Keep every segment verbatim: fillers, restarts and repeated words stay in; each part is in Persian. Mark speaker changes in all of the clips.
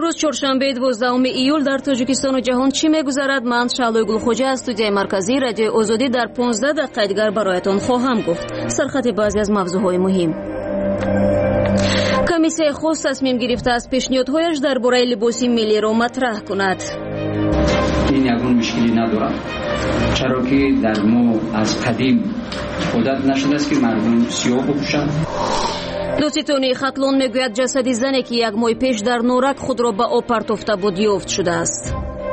Speaker 1: امروز چهارشنبه دوازدهم ایول در تاجیکستان و جهان چی میگذرد؟ من شعله گلخوجه از استودیوی مرکزی رادیو آزادی در پانزده دقیقه دیگر برایتان خواهم گفت. سرخط بعضی از موضوعهای مهم. کمیسیون خاص تصمیم گرفته است پیشنهادهایش درباره لباس ملی را مطرح کند.
Speaker 2: این یگون مشکلی ندارد، چرا که در ما از قدیم عادت نشده است که مردم سیاه بپوشند.
Speaker 1: دوستانی خطلون میگوید جسد زنی که یک ماه پیش در نورک خود را به آب پرتافته بود یافت شده است.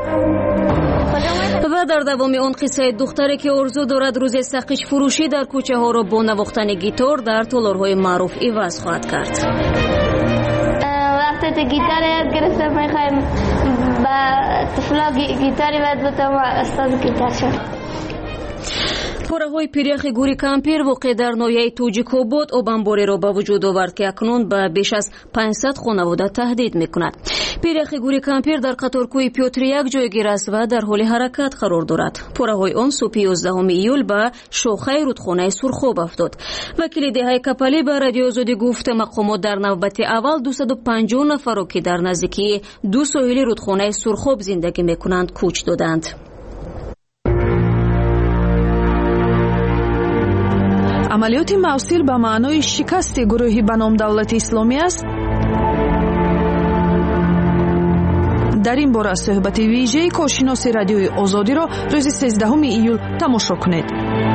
Speaker 1: و در دوام آن قصه دختری که آرزو دارد روز سقیش فروشی در کوچه ها را با نواختن گیتار در تالارهای معروف عوض خواهد کرد.
Speaker 3: وقتی تو گیتار یاد گرفتم میخوایم با طفلا گیتاری یاد بدم و استاد گیتار شد.
Speaker 1: پره‌های پیریخ گوری کمپیر واقع در ناحیه توجیک‌آباد آبانباری را به وجود آورد که اکنون به بیش از پانصد خانواده تهدید می‌کند. پیریخ گوری کمپیر در قطارکوی پیوتر یک جایگیر است و در حال حرکت قرار دارد. پره‌های آن صبح یازدهم ایول به شاخه رودخانه سرخاب افتاد. وکیل دهه کپلی به رادیو آزادی گفت مقامات در نوبت اول دویست و پنجاه نفر را که در نزدیکی دو ساحل رودخانه سرخاب زندگی می‌کنند کوچ دادند.
Speaker 4: عملیات موصل به معنای شکست گروهی به نام دولت اسلامی است. در این باره صحبت ویژه کارشناس رادیوی آزادی را روز سیزدهم ایول تماشا کنید.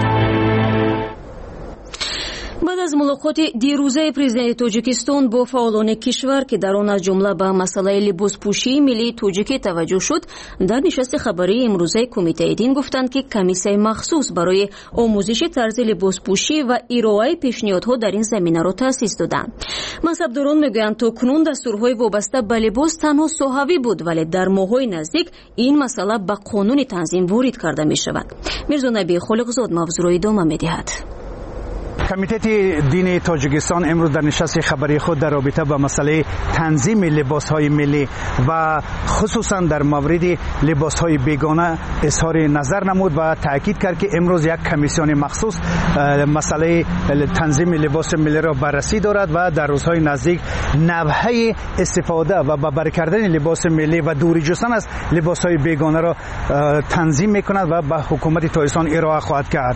Speaker 1: بعد از ملاقات دیروزه پرزیدنت تاجیکستان با فعالان کشور که در آن از جمله به مسئله لباسپوشی ملی تاجیکی توجه شد، در نشست خبری امروزه کمیته دین گفتند که کمیسیون مخصوص برای آموزش طرز لباسپوشی و ارائه پیشنهادها در این زمینه را تأسیس دادند. مذهبداران میگویند تا کنون دستورهای وابسته به لباس تنها ساحوی بود، ولی در ماه‌های نزدیک این مسئله به قانون تنظیم وارد کرده می شود. میرزا نبی خالقزاد موضوع را ادامه می‌دهد.
Speaker 5: کمیته دین تاجیکستان امروز در نشست خبری خود در رابطه با مسئله تنظیم لباس‌های ملی و خصوصا در مورد لباس‌های بیگانه اظهار نظر نمود و تاکید کرد که امروز یک کمیسیون مخصوص مسئله تنظیم لباس ملی را بررسی دارد و در روزهای نزدیک نحوه استفاده و ببر کردن لباس ملی و دوری جستن از لباس‌های بیگانه را تنظیم می‌کند و به حکومت تاجیکستان ارائه خواهد کرد.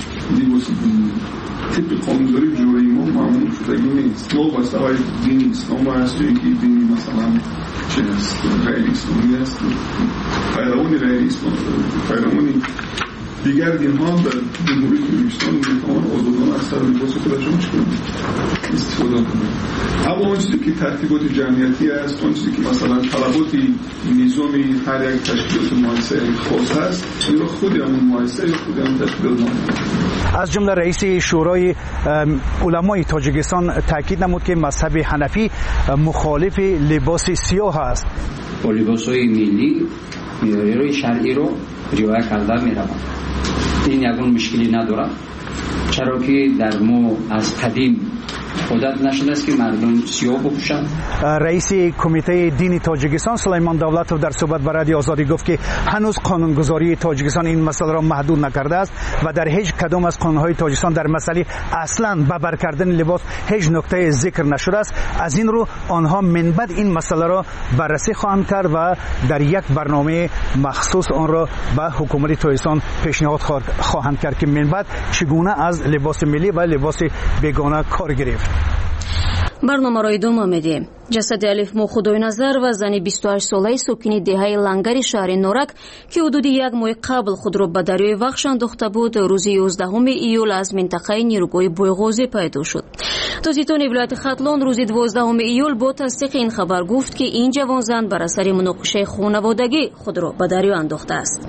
Speaker 6: طبق قانون‌داری جوری ما معمول شدگی نیست. ما واسه های دین اسلام هست یا اینکه دینی مثلا چه هست غیر اسلامی هست، پیروانی غیر اسلامی، پیروانی دیگر دین ها در جمهوری تاجیکستان میتوان آزادانه از سر لباس خودشون استفاده کنند. اما اون چیزی که ترتیبات جمعیتی است، اون چیزی که مثلا طلبات نظامی هر یک تشکیلات مؤسسه خاص هست، این را خود همون مؤسسه یا خود همون تشکیلات مؤسسه.
Speaker 5: از جمله رئیس شورای علمای تاجیکستان تاکید نمود که مذهب حنفی مخالف لباس سیاه است.
Speaker 2: با لباس‌های ملی معیارهای شرعی رو رعایت کرده می‌روند. این یگون مشکلی ندارد، چرا که در ما از قدیم عادت نشده است که مردم سیاه بپوشند.
Speaker 5: رئیس کمیته دین تاجیکستان سلیمان دولتوف در صحبت با رادیو آزادی گفت که هنوز قانونگذاری تاجیکستان این مسئله را محدود نکرده است و در هیچ کدام از قانونهای تاجیکستان در مسئله اصلا ببر کردن لباس هیچ نکته ذکر نشده است. از این رو آنها من بعد این مسئله را بررسی خواهند کرد و در یک برنامه مخصوص آن را به حکومت تاجیکستان پیشنهاد خواهند کرد که من بعد چگونه از لباس ملی و لباس بیگانه کار گرفت.
Speaker 1: برنامه را ادامه میدیم. جسد الف مو خدای نظر و زن بیست و هشت ساله ساکن دهه لنگری شهر نورک که حدود یک ماه قبل خود را به دریای وخش انداخته بود روز یازدهم ایول از منطقه نیروگاه بویغازی پیدا شد. توزیتون ولایت خطلون روز دوازدهم ایول با تصدیق این خبر گفت که این جوان زن بر اثر مناقشه خانوادگی خود را به دریا انداخته است.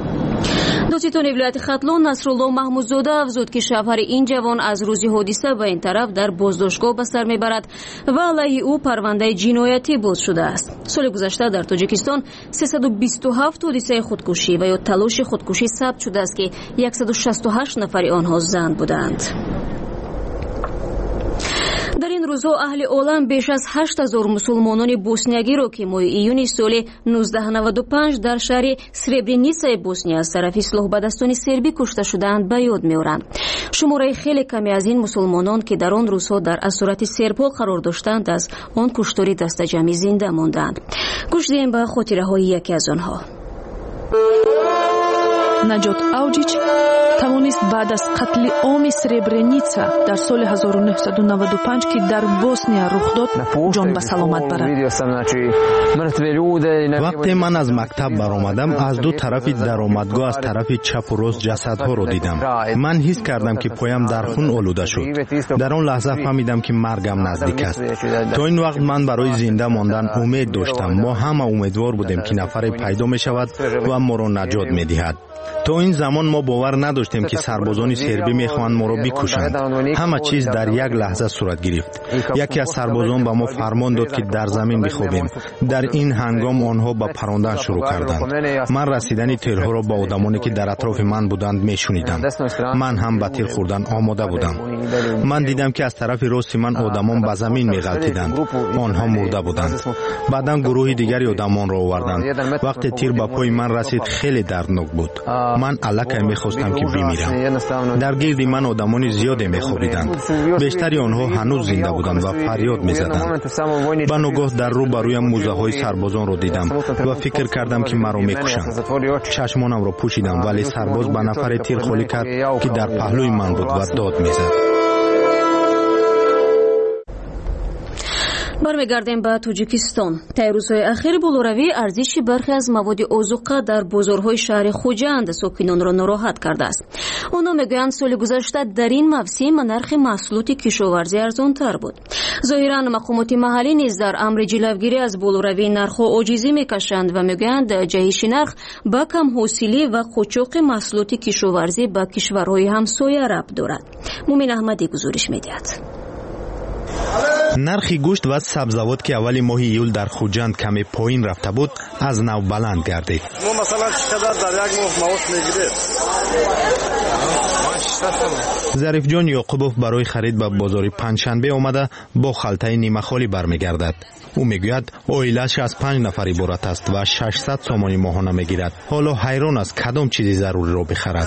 Speaker 1: دوستان ولایت خطلون نصرالله محمودزاده افزود که شوهر این جوان از روز حادثه به این طرف در بازداشتگاه به سر میبرد و علیه او پرونده جنایتی باز شده است. سال گذشته در تاجیکستان سیصد و بیست و هفت حادثه خودکشی و یا تلاش خودکشی ثبت شده است که صد و شصت و هشت نفر آنها زن بودند. дар ин рӯзҳо аҳли олам беш аз ҳашт ҳазор мусулмонони боснiyagиро ки моҳи июни соли нуздаҳ наваду панҷ дар шаҳри Сребреницаи Босния аз тарафи ислоҳбадастони сербӣ кушта шудаанд ба ёд меоранд. шумораи хеле каме аз ин мусулмонон ки дар он рӯзҳо дар асорати сербҳо қарор доштанд аз он куштори дастаҷамъӣ зинда мондаанд. гӯш диҳем ба хотираҳои яке аз онҳо.
Speaker 4: наҷот авҷич тавонист баъд аз қатли оми Сребреница дар соли ҳазору нуҳсаду наваду панҷ ки дар Босния рух дод ҷон ба саломат барад.
Speaker 7: вақте ман аз мактаб баромадам, аз ду тарафи даромадгоҳ аз тарафи чапу рост ҷасадҳоро дидам. ман ҳис кардам ки поям дар хун олуда шуд. дар он лаҳза фаҳмидам ки маргам наздик аст. то ин вақт ман барои зинда мондан умед доштам. мо ҳама умедвор будем ки нафаре пайдо мешавад ва моро наҷот медиҳад. то ин замон мо бовар надоштем ки сарбозони сербӣ мехоҳанд моро бикушанд. ҳама чиз дар як лаҳза сурат гирифт. яке аз сарбозон ба мо фармон дод ки дар замин бихобем. дар ин ҳангом онҳо ба парондан шурӯъ карданд. ман расидани тирҳоро ба одамоне ки дар атрофи ман буданд мешунидам. ман ҳам ба тир хӯрдан омода будам. ман дидам ки аз тарафи рости ман одамон ба замин меғалтиданд. онҳо мурда буданд. баъдан гурӯҳи дигари одамонро оварданд. вақте тир ба пои ман расид, хеле дарднок буд. ман аллакай мехостам ки бимирам. дар гирди ман одамони зиёде мехобиданд. бештари онҳо ҳанӯз зинда буданд ва фарёд мезаданд. ба ногоҳ дар рӯ ба рӯям мӯзаҳои сарбозонро дидам ва фикр кардам ки маро мекушанд. чашмонамро пӯшидам, вале сарбоз ба нафаре тир холӣ кард ки дар паҳлӯи ман буд ва дод мезад.
Speaker 1: бармегардем ба тоҷикистон. таи рӯзҳои ахир болоравии арзиши бархе аз маводи озуқа дар бозорҳои шаҳри хуҷанд сокинонро нороҳат кардааст. онҳо мегӯянд соли гузашта дар ин мавсим нархи маҳсулоти кишоварзӣ арзонтар буд. зоҳиран мақомоти маҳаллӣ низ дар амри ҷилавгирӣ аз болоравии нархҳо оҷизӣ мекашанд ва мегӯянд ҷаҳиши нарх ба камҳосилӣ ва қочоқи маҳсулоти кишоварзӣ ба кишварҳои ҳамсоя рабт дорад. мумин аҳмадӣ гузориш медиҳад.
Speaker 7: нархи гӯшт ва сабзавот ки аввали моҳи июл дар хуҷанд каме поин рафта буд, аз нав баланд гардид.
Speaker 8: мо масалан чӣ қадар дар як моҳ маош мегирем?
Speaker 7: зарифҷон Ёқубов барои харид ба бозори панҷшанбе омада бо халтаи нимахолӣ бармегардад. ӯ мегӯяд оилааш аз панҷ нафар иборат аст ва шашсад сомони моҳона мегирад. ҳоло ҳайрон аст кадом чизи заруриро бихарад.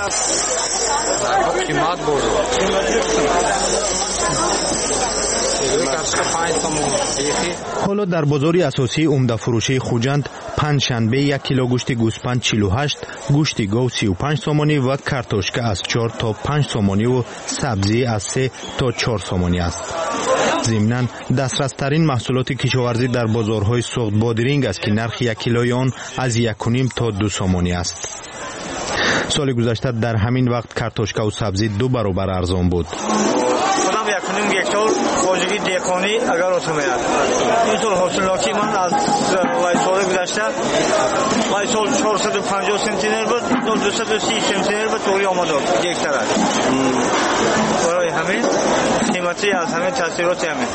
Speaker 7: ҳоло дар бозори асосии умдафурӯшии хуҷанд панҷшанбе як кило гӯшти гӯспанд чилу ҳашт, гӯшти гов сию панҷ сомонӣ ва картошка аз чор то панҷ сомониву сабзӣ аз се то чор сомонӣ аст. зимнан дастрастарин маҳсулоти кишоварзӣ дар бозорҳои суғд бодиринг аст ки нархи як килои он аз якуним то ду сомонӣ аст. соли гузашта дар ҳамин вақт картошкаву сабзӣ ду баробар арзон буд.
Speaker 8: якуним гектор хоҷигӣ деҳқонӣ агар осумеяд. ин сол ҳосилноки ман аз вай соли гузашта вай сол чорсаду панҷоҳ сентинер буд, ин сол дусаду си сентинер буд тои омадод гектараш. барои ҳамин қимати аз ҳамин таъсироти ҳамин.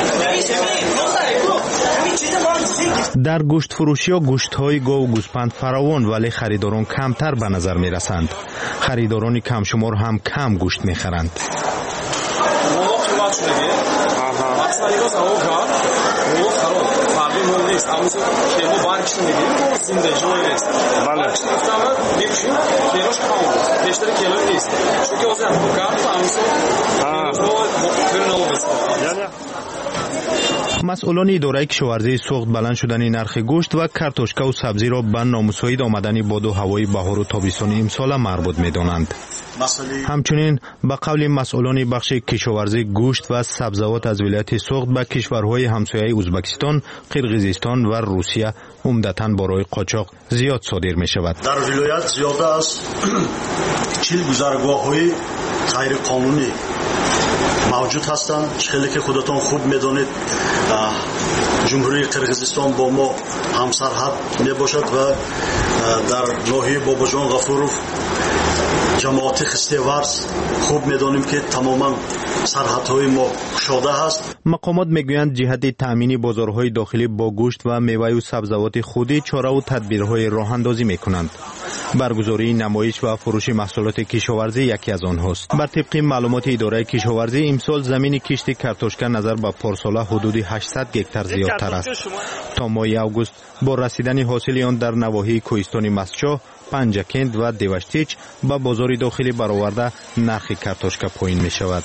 Speaker 7: дар гӯштфурӯшиҳо гӯштҳои гов гӯспанд фаровон, вале харидорон камтар ба назар мерасанд. харидорони камшумор ҳам кам гӯшт мехаранд. масъулони идораи кишоварзии суғд баланд шудани нархи гӯшт ва картошкаву сабзиро ба номусоид омадани боду ҳавои баҳору тобистони имсола марбут медонанд. ҳамчунин ба қавли масъулони бахши кишоварзӣ гӯшт ва сабзавот аз вилояти суғд ба кишварҳои ҳамсояи Ӯзбекистон, Қирғизистон ва Русия умдатан борои қочоқ зиёд содир мешавад.
Speaker 9: дар вилоят зиёда аз чил гузаргоҳҳои ғайриқонунӣ мавҷуд ҳастанд. хеле ки худатон хуб медонед, ҷумҳурии Қирғизистон бо мо ҳамсарҳад мебошад ва дар ноҳияи Бобоҷон Ғафуров جماعت خستیورز خوب میدانیم که تماما سرحدهای ما گشاده هست.
Speaker 7: مقامات میگویند جهت تامین بازارهای داخلی با گوشت و میوه و سبزیجات خودی چاره و تدبیرهای راه اندازی میکنند. برگزاری نمایش و فروش محصولات کشاورزی یکی از آنهاست. بر طبق معلومات اداره کشاورزی امسال زمین کشت کارتوشکا نظر به پارسال حدود هشتصد گکتار زیادتر است. تا ماه اوگوست با رسیدن حاصل آن در نواحی کوهستان مسچا، پنجکند و دیوشتیچ به بازار داخلی برآورده نرخ کارتوشکا پایین می شود.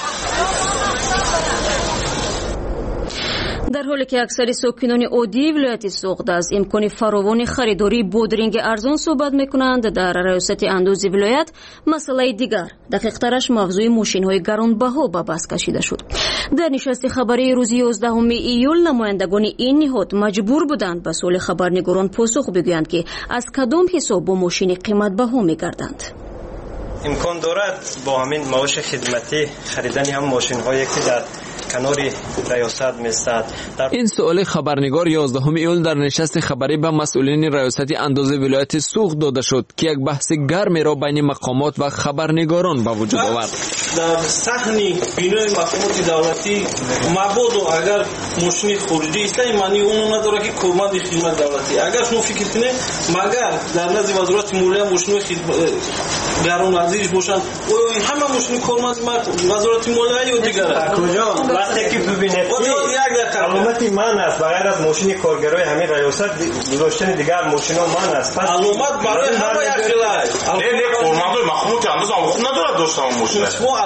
Speaker 1: در حالی که اکثر ساکنان عادی ولایت سوغد از امکان فراوان خریداری بودرینگ ارزان صحبت میکنند، در ریاست اندوز ولایت مسئله دیگر دقیق‌ترش موضوع ماشین‌های گرانبها به بحث کشیده شد. در نشست خبری روز یازدهم ایول نمایندگان این نهاد مجبور بودند به سوال خبرنگاران پاسخ بگویند که از کدام حساب با ماشین قیمت بها میگردند.
Speaker 10: امکان دارد با همین معاش خدمتی خریدن هم ماشین‌هایی که در کنار ریاست میستد.
Speaker 11: این سوال خبرنگار یازدهم ایول در نشست خبری به مسئولین ریاست اندوز ولایت سوغد داده شد که یک بحث گرمی را بین مقامات و خبرنگاران به وجود آورد.
Speaker 12: در صحن بینای مقامات دولتی مبادا اگر ماشین خارجی است معنی اون نداره که کارمند خدمت دولتی. اگر شما فکر کنید مگر در نزد وزارت مالیه ماشین گران ارزش باشن همه ماشین کارمند وزارت مالیه یا دیگر
Speaker 10: کجا وقتی که ببینید علامت من است بغیر از ماشین کارگرای همین ریاست گذاشتن دیگر ماشینا من است. پس
Speaker 12: علامت برای همه یک خلای
Speaker 13: نه نه کارمندای مخموت انداز خوب نداره داشتن ماشین.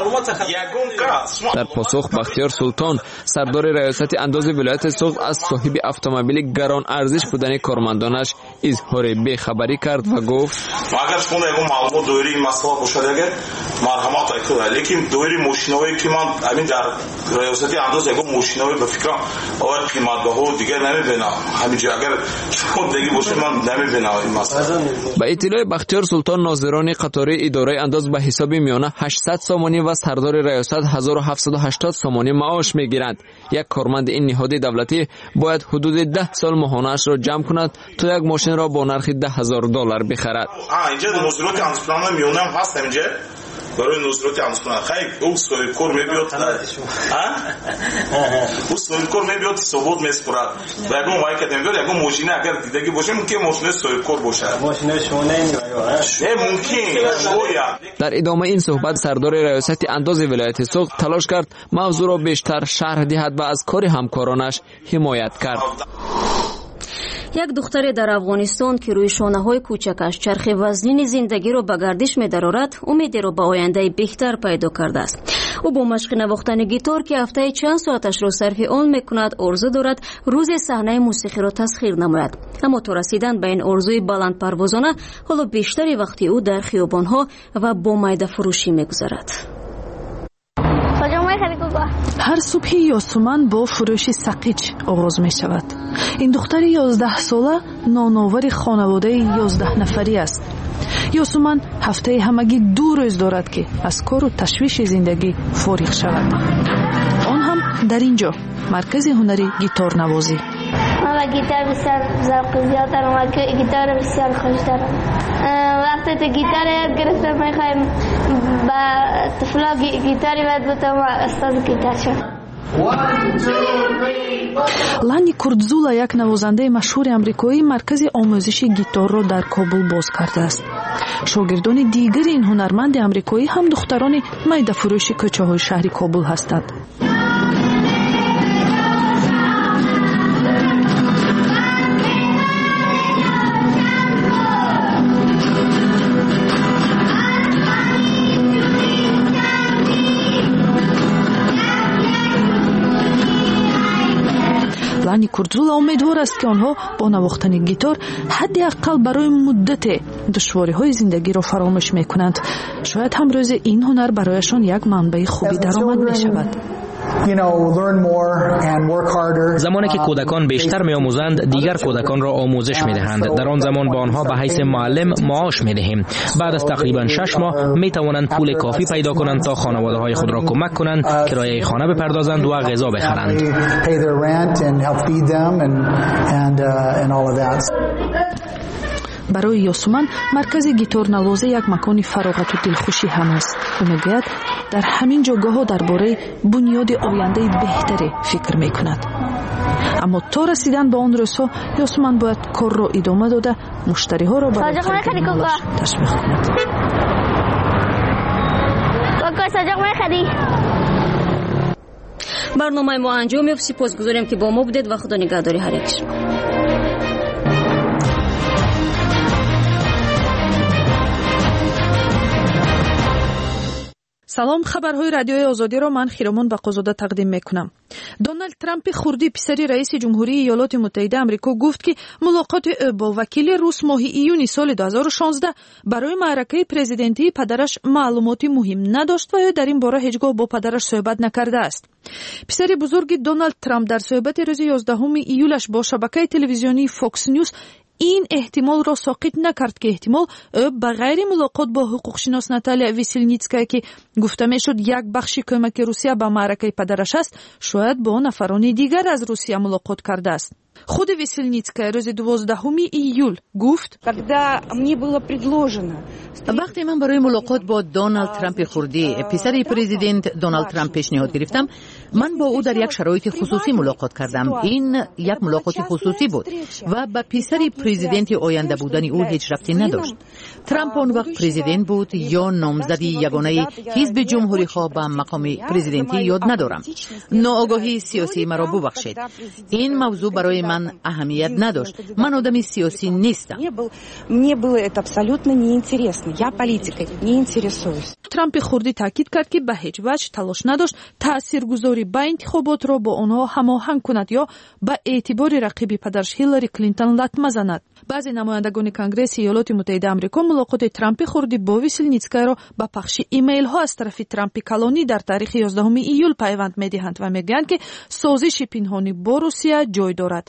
Speaker 11: در پاسخ بختیار سلطان سردار ریاست اندوز ولایت سوغد از صاحب اتومبیل گران ارزش بودن کارمندانش اظهار بی‌خبری کرد و گفت
Speaker 13: اگر شما یک معلومات دوری این مسئله باشه اگر مرحمت کنید لیکن دوری ماشینایی که من همین در ریاست اندوز یک ماشینایی به فکرم آور قیمت‌ها دیگه نمی‌بینم همینجا اگر شما دیگه باشه من نمی‌بینم این مسئله.
Speaker 11: با اطلاع بختیار سلطان ناظران قطاری اداره اندوز به حساب میانه هشتصد سامانی و سردار ریاست هزار و هفتصد و هشتاد سامانی معاش میگیرند. یک کارمند این نهاد دولتی باید حدود ده سال ماهانه‌اش را جمع کند تا یک ماشین را با نرخ ده هزار دلار بخرد.
Speaker 13: آ اینجا نظرات اندوزپلان میونه هست اینجا برای نظرات اندوزپلان خیلی او سوال کار میبیاد ها او سوال کار میبیاد ثبوت میسپرد و اگه ما یک نمیاد اگه ماشین اگر دیدگی باشه ممکن ماشین سوال کار باشه
Speaker 10: ماشین شما نمیاد
Speaker 13: ممکن.
Speaker 11: در ادامه این صحبت سردار ریاست اندوز ولایت سوغد تلاش کرد موضوع را بیشتر شرح دهد و از کار همکارانش حمایت کرد.
Speaker 1: یک دختر در افغانستان که روی شانه‌های کوچکش چرخ وزنین زندگی را به گردش می‌دارد، امیدی را به آینده بهتر پیدا کرده است. او با مشق نواختن گیتار که هفته چند ساعتش را صرف آن می‌کند، آرزو دارد روز صحنه موسیقی را تسخیر نماید. اما تا رسیدن به این آرزوی بلند پروازانه، حالا بیشتری وقتی او در خیابان‌ها و با میده فروشی می‌گذرد.
Speaker 4: هر صبحی یاسمن با فروش سقیچ آغاز می شود. این دختر یازده ساله نانآور خانواده یازده نفری است. یاسمن هفته همگی دو روز دارد که از کار و تشویش زندگی فارغ شود. آن هم در اینجا مرکز هنری گیتار نوازی.
Speaker 3: من گیتار بسیار ذوق زیاد دارم و گیتار بسیار خوش دارم. وقتی تو گیتار یاد گرفتم میخوایم با طفلا گیتاری یاد بتم و استاد گیتار شدم.
Speaker 4: لانی کردزولا یک نوازنده مشهور امریکایی مرکز آموزش گیتار را در کابل باز کرده است. شاگردان دیگر این هنرمند امریکایی هم دختران میده فروش کوچه‌های شهر کابل هستند. لانی کردزولا امیدوار است که آنها با نواختن گیتار حداقل برای مدت دشواری‌های زندگی را فراموش می‌کنند. شاید هم روز این هنر برایشان یک منبع خوبی درآمد می‌شود.
Speaker 14: زمانی که کودکان بیشتر می‌آموزند، دیگر کودکان را آموزش می‌دهند. در آن زمان با آنها به حیث معلم معاش می‌دهیم. بعد از تقریباً شش ماه می‌توانند پول کافی پیدا کنند تا خانواده‌های خود را کمک کنند، کرایه خانه بپردازند و غذا بخرند.
Speaker 4: барои Ёсуман маркази гиторнавозӣ як макони фароғату дилхушӣ ҳам аст. ӯ мегӯяд дар ҳамин ҷойгоҳҳо дар бораи бунёди ояндаи беҳтаре фикр мекунад. аммо то расидан ба он рӯзҳо Ёсуман бояд корро идома дода муштариҳоро барои харидани молаш ташвиқ кунад.
Speaker 1: барномаи мо анҷом ёфт. сипосгузорем ки бо мо будед ва худо нигаҳдори ҳар як шумо.
Speaker 4: салом, хабарҳои радиои озодиро ман хиромон бақозода тақдим мекунам. Доналд Трампи хурдӣ писари раиси ҷумҳурии Иёлоти Муттаҳидаи Амрико гуфт ки мулоқоти ӯ бо вакили рус моҳи июни соли ду ҳазору шонздаҳ барои маъракаи президентии падараш маълумоти муҳим надошт ва ӯ дар ин бора ҳеҷ гоҳ бо падараш суҳбат накардааст. Писари бузурги Доналд Трамп дар суҳбати рӯзи ёздаҳуми июлаш бо шабакаи телевизионии Fox News ин эҳтимолро соқит накард ки эҳтимол ӯ ба ғайри мулоқот бо ҳуқуқшинос Наталия Веселницкая ки гуфта мешуд як бахши кӯмаки Русия ба маъракаи падараш аст, шояд бо нафарони дигар аз Русия мулоқот кардааст. Худи Веселницкая рӯзи дувоздаҳуми июл гуфт:
Speaker 15: вақте ман барои мулоқот бо Доналд Трампи хурдӣ писари президент Доналд Трамп пешниҳод гирифтам, ман бо ӯ дар як шароити хусусӣ мулоқот кардам. ин як мулоқоти хусусӣ буд ва ба писари президенти оянда будани ӯ ҳеҷ рабти надошт. Трамп он вақт президент буд ё номзади ягонаи ҳизби ҷумҳурихоҳ ба мақоми президентӣ ёд надорам. ноогоҳии сиёсии маро бубахшед. ин мавзӯъ барои ман аҳамият надошт. ман одами сиёсӣ нестам.
Speaker 16: Мне было это абсолютно неинтересно. Я политикой не интересуюсь.
Speaker 4: Трампи хурдӣ таъкид кард ки ба ҳеҷ ваҷҳ талош надошт таъсиргузорӣ ба интихоботро бо онҳо ҳамоҳанг кунад ё ба эътибори рақиби падараш Ҳиллари Клинтон латма занад. баъзе намояндагони Конгресси Иёлоти Муттаҳидаи Амрико мулоқоти Трампи хурдӣ бо Веселницкаяро ба пахши имейлҳо аз тарафи Трампи калонӣ дар таърихи ёздаҳуми июл пайванд медиҳанд ва мегӯянд ки созиши пинҳонӣ бо Русия ҷой дорад.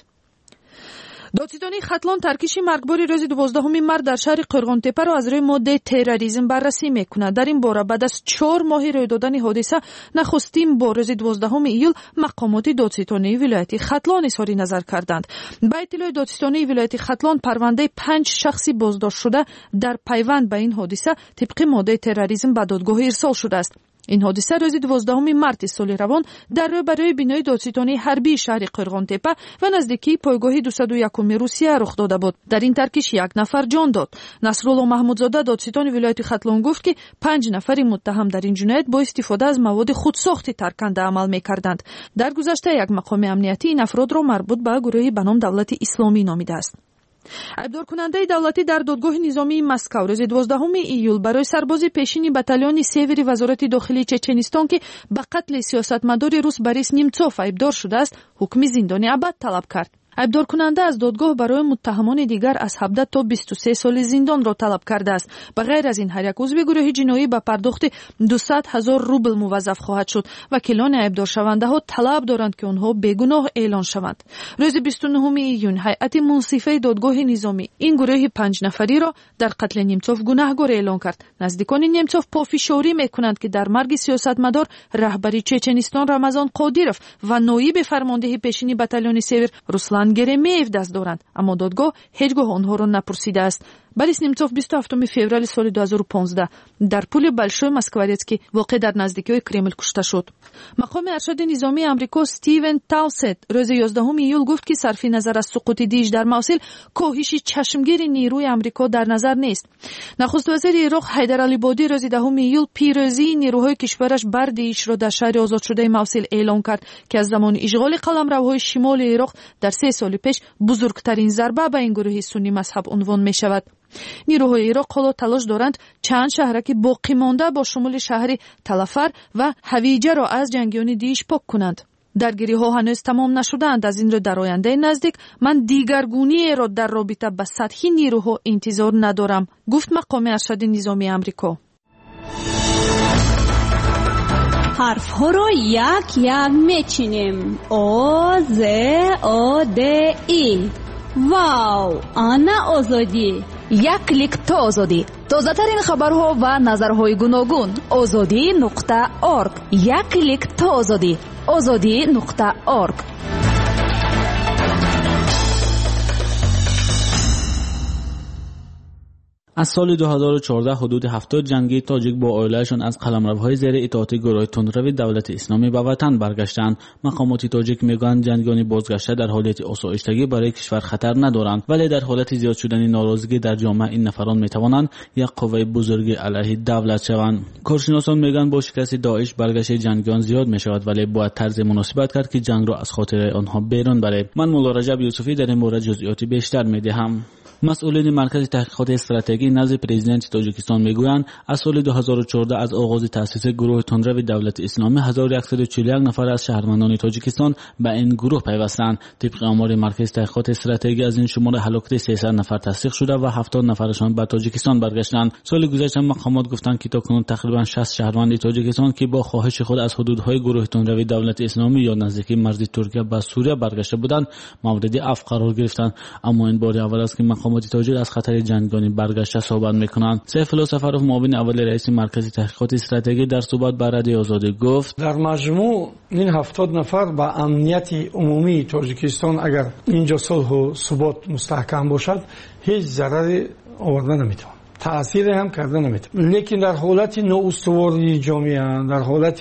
Speaker 4: додситони Хатлон таркиши маргбори рӯзи дувоздаҳуми март дар шаҳри Қӯрғонтепаро аз рӯи моддаи терроризм баррасӣ мекунад. дар ин бора баъд аз чор моҳи рӯй додани ҳодиса нахустин бор рӯзи дувоздаҳуми июл мақомоти додситонии вилояти Хатлон изҳори назар карданд. ба иттилои додситонии вилояти Хатлон парвандаи панҷ шахси боздоштшуда дар пайванд ба ин ҳодиса тибқи моддаи терроризм ба додгоҳ ирсол шудааст. ин ҳодиса рӯзи дувоздаҳуми марти соли равон дар рӯбарои бинои додситонии ҳарбии шаҳри Қӯрғонтепа ва наздикии пойгоҳи дусаду якуми Русия рух дода буд. дар ин таркиш як нафар ҷон дод. Насрулло Маҳмудзода додситони вилояти Хатлон гуфт ки панҷ нафари муттаҳам дар ин ҷиноят бо истифода аз маводи худсохти тарканда амал мекарданд. дар гузашта як мақоми амнияти ин афродро марбут ба гурӯҳи ба ном Давлати Исломӣ номидааст. айбдоркунандаи давлатӣ дар додгоҳи низомии Москав рӯзи дувоздаҳуми июл барои сарбози пешини батальони севери вазорати дохилии Чеченистон ки ба қатли сиёсатмадори рус Борис Немцов айбдор шудааст, ҳукми зиндони абад талаб кард. айбдоркунанда аз додгоҳ барои муттаҳамони дигар аз ҳабдаҳ то бисту се соли зиндонро талаб кардааст. ба ғайр аз ин ҳар як узви гурӯҳи ҷиноӣ ба пардохти дусад ҳазор рубл муваззаф хоҳад шуд. вакилони айбдоршавандаҳо талаб доранд ки онҳо бегуноҳ эълон шаванд. рӯзи бисту нӯҳуми июн ҳайати мунсифаи додгоҳи низомӣ ин гурӯҳи панҷнафариро дар қатли Немцов гунаҳгор эълон кард. наздикони Немцов пофишорӣ мекунанд ки дар марги сиёсатмадор раҳбари Чеченистон Рамазон Қодиров ва ноиби фармондеҳи пешини батальони север Руслан Геремеев даст доранд, аммо додгоҳ ҳеҷ гоҳ онҳоро напурсидааст. Борис Немцов бисту ҳафтуми феврали соли ду ҳазору понздаҳ дар пули Большой Москворецкий воқеъ дар наздикиҳои Кремл кушта шуд. мақоми аршади низомии Амрико Стивен Таусет рӯзи ёздаҳуми июл гуфт ки сарфи назар аз суқути Дииш дар Мавсил коҳиши чашмгири нерӯи Амрико дар назар нест. нахуст вазири Ироқ Ҳайдар Алибодӣ рӯзи даҳуми июл пирӯзии нерӯҳои кишвараш бар Диишро дар шаҳри озодшудаи Мавсил эълон кард ки аз замони ишғоли қаламравҳои шимоли Ироқ дар се соли пеш бузургтарин зарба ба ин гурӯҳи сунни мазҳаб унвон мешавад. нерӯҳои Ироқ ҳоло талош доранд чанд шаҳраки боқимонда бо шумули шаҳри Талафар ва Ҳавиҷаро аз ҷангиёни Дииш пок кунанд. даргириҳо ҳанӯз тамом нашудаанд. аз ин рӯ дар ояндаи наздик ман дигаргуниеро дар робита ба сатҳи нерӯҳо интизор надорам, гуфт мақоми аршади низомии Амрико.
Speaker 17: ҳарфҳоро як як мечинем. о з о д и. вау, ана озодӣ.
Speaker 18: як клик то озодӣ. тозатарин хабарҳо ва назарҳои гуногун. озодӣ нуқта орг. як клик то озодӣ. озодӣ нуқта орг.
Speaker 19: از سال دو هزار و چهارده حدود هفتاد جنگی تاجیک با عائله‌شان از قلمروهای زیر اطاعت گروه تندروی دولت اسلامی به وطن برگشتند. مقامات تاجیک میگویند جنگیان بازگشته در حالت آسایشتگی برای کشور خطر ندارند، ولی در حالت زیاد شدن ناراضگی در جامعه این نفران میتوانند یک قوه بزرگی علیه دولت شوند. کارشناسان میگویند با شکست داعش برگشت جنگیان زیاد میشود، ولی باید طرز مناسبت کرد که جنگ را از خاطر آنها بیرون برد. من مولا رجب یوسفی در این مورد جزئیات بیشتر میدهم. مسئولین مرکز تحقیقات استراتژی نزد پرزیدنت تاجیکستان میگویند از سال دو هزار و چهارده از آغاز تأسیس گروه تندروی دولت اسلامی هزار و صد و چهل و یک نفر از شهروندان تاجیکستان به این گروه پیوستند. طبق آمار مرکز تحقیقات استراتژی از این شمار هلاکت سیصد نفر تصدیق شده و هفتاد نفرشان به تاجیکستان برگشتند. سال گذشته مقامات گفتند که تاکنون تقریبا شصت شهروند تاجیکستان که با خواهش خود از حدودهای گروه تندروی دولت اسلامی یا نزدیکی مرز ترکیه به سوریه برگشته بودند مورد عفو قرار گرفتند. اما این بار اول است که مقامات تاجیک از خطر جنگانی برگشته صحبت میکنند. سیف الله سفرов معاون اول رئیس مرکز تحقیقات استراتژی در صحبت با رادیو آزادی گفت
Speaker 20: در مجموع این هفتاد نفر با امنیت عمومی تاجیکستان اگر اینجا صلح و ثبات مستحکم باشد هیچ ضرری آورده نمیتونه، تأثیر هم کرده نمیتونه. لیکن در حالت نااستواری جامعه، در حالت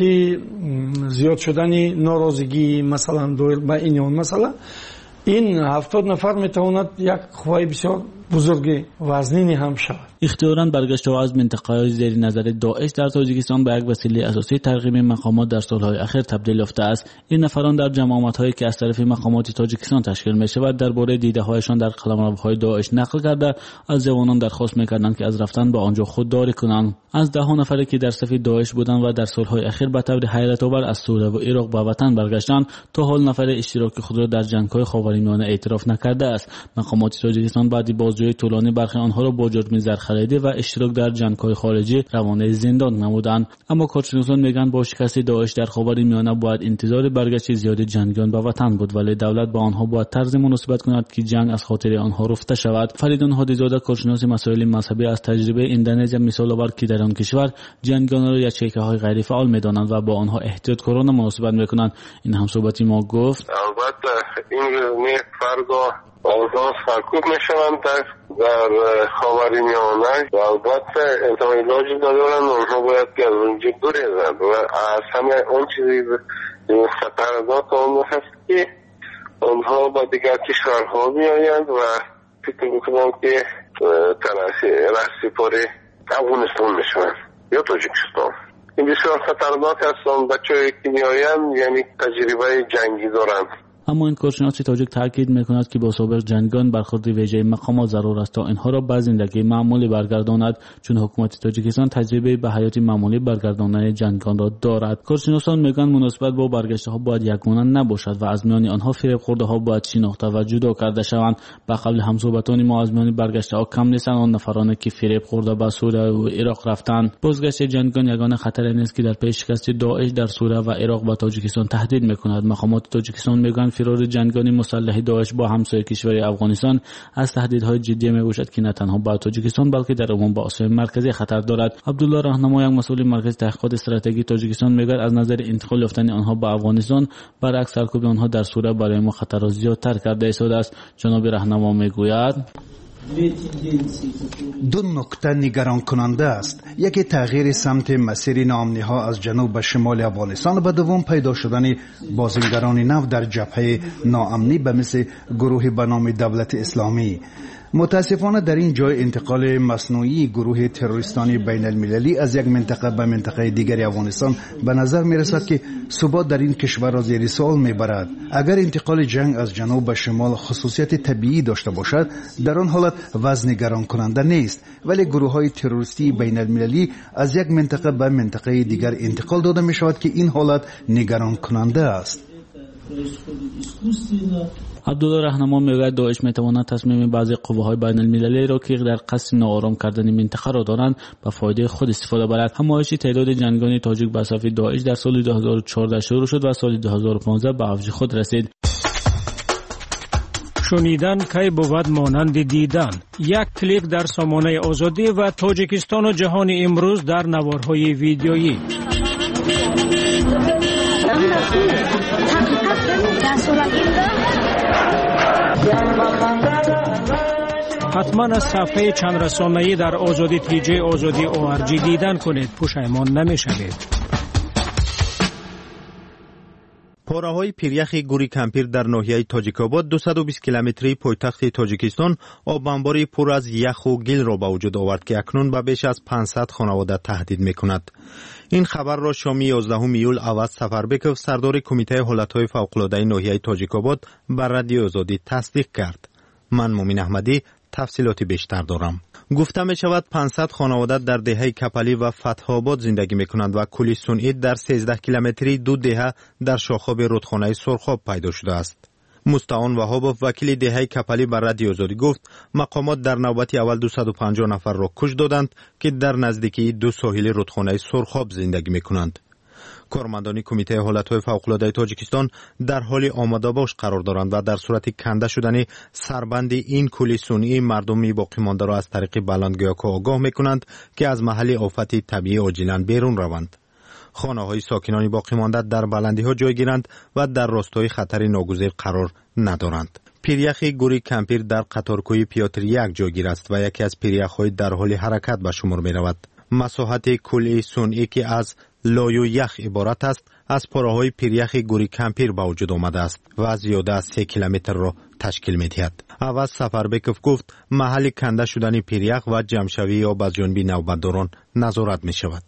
Speaker 20: زیاد شدن ناراضگی مثلا دور با این مثلا این هفتاد نفر میتواند یک قوه بسیار بزرگی وزنی هم شود.
Speaker 19: اختیاراً برگشته از منطقه‌های زیر نظر داعش در تاجیکستان به یک وسیله اساسی ترغیب مقامات در سالهای اخیر تبدیل یافته است. این نفران در جماعت‌هایی که از طرف مقامات تاجیکستان تشکیل می‌شود درباره دیده‌هایشان در قلمروهای داعش نقل کرده از جوانان درخواست می‌کردند که از رفتن به آنجا خودداری کنند. از ده نفری که در صف داعش بودند و در سالهای اخیر به طور حیرت‌آور از سوریه و عراق به وطن برگشتند تا حال نفر اشتراک خود را در جنگ‌های خاورمیانه اعتراف نکرده است. مقامات تاجیکستان بعد بازجویی طولانی برخی آنها را با جرم زرخریدی و اشتراک در جنگ‌های خارجی روانه زندان نمودند. اما کارشناسان میگن با شکست داعش در خاورمیانه باید انتظار برگشت زیاد جنگیان به وطن بود، ولی دولت با آنها باید طرز مناسبت کند که جنگ از خاطر آنها رفته شود. فریدون هادیزاده کارشناس مسائل مذهبی از تجربه اندونزی مثال آورد که در آن کشور جنگیان را یچیکه‌های غیر فعال می‌دانند و با آنها احتیاطکارانه مناسبت می‌کنند. این هم صحبتی ما گفت
Speaker 21: البته این فردا آنها سرکوب میشوند در در خاورمیانه و البته انتها علاجی ندارن، اونها باید که از اونجا بریزند و از همه اون چیزی خطرناک آن هست که آنها با دیگر کشورها میآیند و فکر میکنم که رهسپار افغانستان میشوند یا تاجیکستان. این بسیار خطرناک هستند. بچه‌ای که میآیند یعنی تجربه جنگی دارند.
Speaker 19: اما این کارشناس تاجیک تاکید میکند که با سابق جنگان برخورد ویژه مقامات ضرور است تا اینها را به زندگی معمولی برگرداند، چون حکومت تاجیکستان تجربه به حیات معمولی برگرداندن جنگان را دارد. کارشناسان میگن مناسبت با برگشته ها باید یگانه نباشد و از میان آنها فریب خورده ها باید شناخته و جدا کرده شوند. به قول همصحبتان ما از میان برگشته ها کم نیستند آن نفرانی که فریب خورده به سوریه و عراق رفتند. بازگشت جنگان یگانه خطری نیست که در پی شکست داعش در سوریه و عراق به تاجیکستان تهدید میکند. مقامات تاجیکستان میگن فرار جنگانی مسلح داعش با همسایه کشور افغانستان از تهدیدهای جدی میباشد که نه تنها با تاجیکستان بلکه در عموم با آسیای مرکزی خطر دارد. عبدالله راهنما یک مسئول مرکز تحقیقات استراتژی تاجیکستان میگوید از نظر انتقال یافتن آنها به افغانستان برعکس سرکوب آنها در سوریه برای ما خطر را زیادتر کرده ایستاده است. جناب راهنما میگوید
Speaker 5: دو نکته نگران کننده است. یکی تغییر سمت مسیر ناامنی ها از جنوب به شمال افغانستان و دوم پیدا شدن بازیگران نو در جبهه ناامنی به مثل گروه به نام دولت اسلامی. متاسفانه در این جای انتقال مصنوعی گروه تروریستانی بین المللی از یک منطقه به منطقه دیگری افغانستان به نظر می رسد که ثبات در این کشور را زیر سوال می برد. اگر انتقال جنگ از جنوب به شمال خصوصیت طبیعی داشته باشد در آن حالت وضع نگران کننده نیست، ولی گروه های تروریستی بین المللی از یک منطقه به منطقه دیگر انتقال داده می شود که این حالت نگران کننده است.
Speaker 19: عبدالله راهنما میگوید داعش میتواند تصمیم بعضی قوه‌های بین المللی را که در قصد ناآرام کردن منطقه را دارند به فایده خود استفاده برد. همایش تعداد جنگان تاجیک به صف داعش در سال دو هزار و چهارده شروع شد و سال دو هزار و پانزده به اوج خود رسید.
Speaker 22: شنیدن کی بود مانند دیدن. یک کلیک در سامانه آزادی و تاجیکستان و جهان امروز در نوارهای ویدیویی. حتما از صفحه چند رسانه‌ای در آزادی تیجی آزادی او آر جی دیدن کنید، پشیمان نمی‌شوید.
Speaker 7: پاره‌های پیریخ گوری کمپیر در ناحیه تاجیک‌آباد دویست و بیست کیلومتری پایتخت تاجیکستان آب انباری پر از یخ و گل را به وجود آورد که اکنون به بیش از پانصد خانواده تهدید می‌کند. این خبر را شام یازدهم ایول عوض سفربکov سردار کمیته حالت‌های فوق‌العاده ناحیه تاجیک‌آباد بر رادیو آزادی تصدیق کرد. من مومین احمدی تفصیلات بیشتر دارم. گفته می شود پانصد خانواده در دهه کپلی و فتح آباد زندگی می کنند و کولی سنئی در سیزده کیلومتری دو دهه در شاخاب رودخانه سرخاب پیدا شده است. مستعان وهابوف وکیل دهه کپلی بر رادیو آزادی گفت مقامات در نوبت اول دویست و پنجاه نفر را کش دادند که در نزدیکی دو ساحل رودخانه سرخاب زندگی می کنند. کارمندان کمیته حالت‌های فوق‌العاده تاجیکستان در حال آماده باش قرار دارند و در صورت کنده شدن سربند این کولی سنئی مردمی باقی مانده را از طریق بلندگویاک‌ها آگاه می‌کنند که از محل آفت طبیعی عاجلاً بیرون روند. خانه‌های ساکنان باقی مانده در بلندی‌ها جای گیرند و در راستای خطر ناگزیر قرار ندارند. پیریخ گوری کمپیر در قطارکوی پیاتر یک جایگیر است و یکی از پیریخ‌های در حال حرکت به شمار می‌رود. مساحت کولی سنئی که از لای و یخ عبارت است از پاره‌های پیریخ گوری کمپیر به وجود آمده است و زیاده از سه کیلومتر را تشکیل می‌دهد. عوض سفربکov گفت محل کنده شدن پیریخ و جمع‌شوی آب از جانب نوبتداران نظارت می‌شود.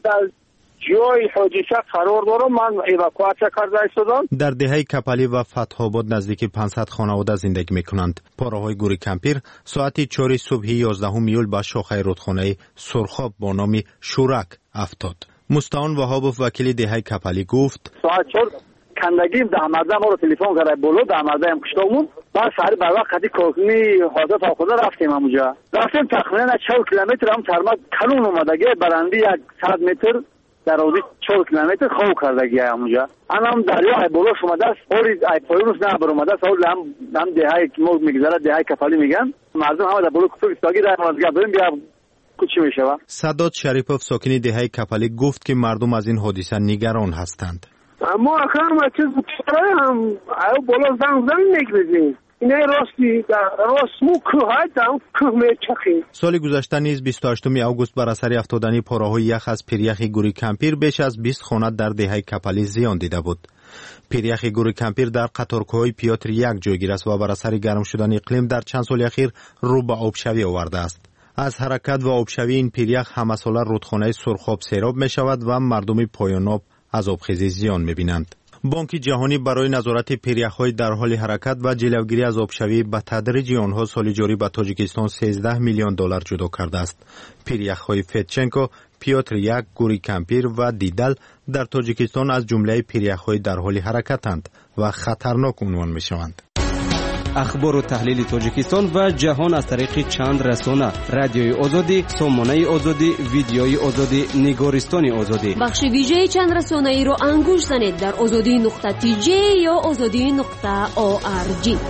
Speaker 2: جای حادثه قرار دارم، من اواکواسیا کرده شدم.
Speaker 7: در دهه کپلی و فتح آباد نزدیک پانصد خانواده زندگی میکنند. پاره‌های گوری کمپیر ساعت چهار صبح یازدهم ایول به شاخه رودخانه سرخاب با نام شورک افتاد. مستعان وهابوف وکیل دهه کپلی گفت
Speaker 2: ساعت چهار کندگیم در مرده ما رو تلفن کرده بولو در مرده هم کشتامون بعد سری بر وقت قدی کارکنی حاضر فاقوده رفتیم همونجا رفتیم تقریبا چهار کیلومتر هم ترمت کلون اومدگه برندی یک صد متر در روزی چهار کیلومتر خواه کردگی همونجا هم هم دریا ای بولوش اومده است اوری ای پایونوس نه بر اومده است هم هم دهه که موز میگذاره دهه کپلی میگن مردم همه در بولو کتو استاگی در مازگه بریم بیا کچی میشوه.
Speaker 7: سداد شریفوف ساکن دهه کپلی گفت که مردم از این حادثه نگران هستند.
Speaker 2: ما اخر ما چیز بکنه هم او بالا زنگ زنگ نگذیم اینه راستی در راست مو که های دم که میچخیم.
Speaker 7: سال گذشته نیز بیست و هشتم آگوست بر اثر افتادن پاره‌های یخ از پیریخ گوری کمپیر بیش از بیست خانه در دهه کپلی زیان دیده بود. پیریخ گوری کمپیر در قطارکوهای پیاتر یک جایگیر است و بر اثر گرم شدن اقلیم در چند سال اخیر رو به آبشوی آورده است. از حرکت و آبشوی این پیریخ همساله رودخانه سرخاب سیراب می شود و مردم پایان آب از آبخیزی زیان می بینند. بانک جهانی برای نظارت پیریخ‌های در حال حرکت و جلوگیری از آبشوی به تدریج آنها سال جاری به تاجیکستان سیزده میلیون دلار جدا کرده است. پیریخ‌های فتچنکو، پیاتر یک، گوری کمپیر و دیدل در تاجیکستان از جمله پیریخ‌های در حال حرکتند و خطرناک عنوان می شوند.
Speaker 6: اخبار و تحلیل تاجیکستان و جهان از طریق چند رسانه: رادیوی آزادی، سامانه آزادی، ویدیوی آزادی، نگارستان آزادی.
Speaker 1: بخش ویژه چند رسانه ای رو انگوش زنید در آزادی نقطه تی جی یا آزادی نقطه او آر جی.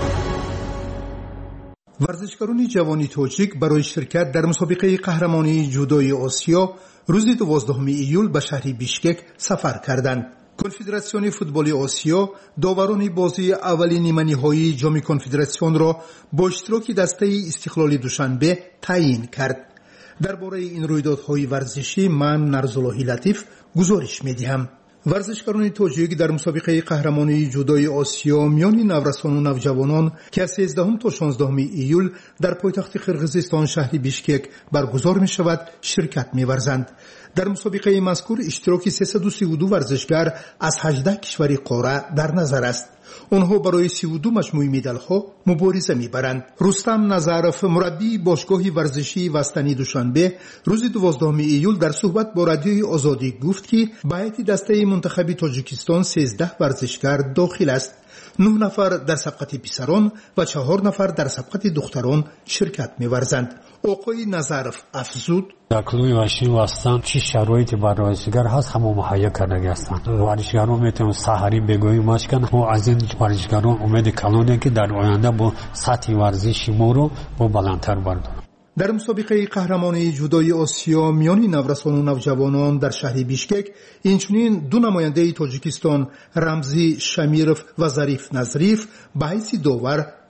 Speaker 23: ورزشکاران جوانی تاجیک برای شرکت در مسابقه قهرمانی جودوی آسیا روز دوازدهم ایول به شهر بیشکک سفر کردند. کنفدراسیون فوتبال آسیا داوران بازی اولی نیمه‌نهایی جام کنفدراسیون را با اشتراک دسته استقلال دوشنبه تعیین کرد. درباره این رویدادهای ورزشی من نرزاللهی لطیف گزارش می‌دهم. ورزشکاران تاجیک در مسابقه قهرمانی جودوی آسیا میان نورسان و نوجوانان که از سیزدهم تا شانزدهم ایول در پایتخت قرقیزستان شهر بیشکک برگزار می شود شرکت می ورزند. در مسابقه مذکور اشتراک سیصد و سی و دو ورزشکار از هجده کشور قاره در نظر است. آنها برای سی و دو مجموعه مدال‌ها مبارزه می‌برند. رستم نظرف مربی باشگاه ورزشی وستنی دوشنبه روز دوازدهم ایول در صحبت با رادیوی آزادی گفت که به هیئت دسته منتخب تاجیکستان سیزده ورزشکار داخل است. نه نفر در سبقت پسران و چهار نفر در سبقت دختران شرکت می‌ورزند. آقای نظرف افزود:
Speaker 24: در کلوی ورزشی وستن چی شرایطی برای ورزشکار هست همه مهیا کرده هستند. ورزشکاران میتونن سحری بگویی ماش کنن. ما از این ورزشکاران امید کلانیم که در آینده با سطح ورزشی ما رو با بلندتر بردارن.
Speaker 23: در مسابقه قهرمانی جودوی آسیا میان نورسان و نوجوانان در شهر بیشکک اینچنین دو نماینده تاجیکستان رمزی شمیرف و ظریف نظریف به حیث داور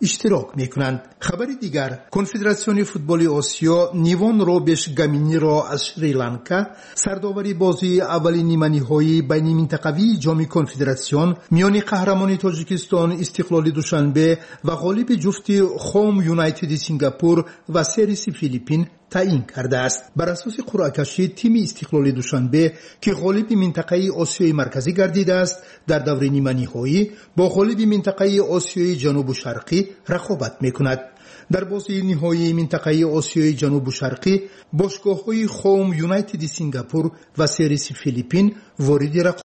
Speaker 23: اشتراک میکنند. خبر دیگر، کنفدراسیون فوتبال آسیا نیوان روبش گامینی را از شریلانکا سرداوری بازی اولی نیمه نهایی بین منطقوی جام کنفدراسیون میان قهرمان تاجیکستان استقلال دوشنبه و غالب جفت خوم یونایتد سنگاپور و سریس فیلیپین تعیین کرده است. بر اساس قرعه کشی تیم استقلال دوشنبه که غالب منطقه آسیای مرکزی گردیده است در دور نیمه نهایی با غالب منطقه آسیای جنوب و شرقی رقابت میکند. در بازی نهایی منطقه آسیای جنوب و شرقی باشگاه‌های خوم یونایتد سنگاپور و سریس فیلیپین وارد رقابت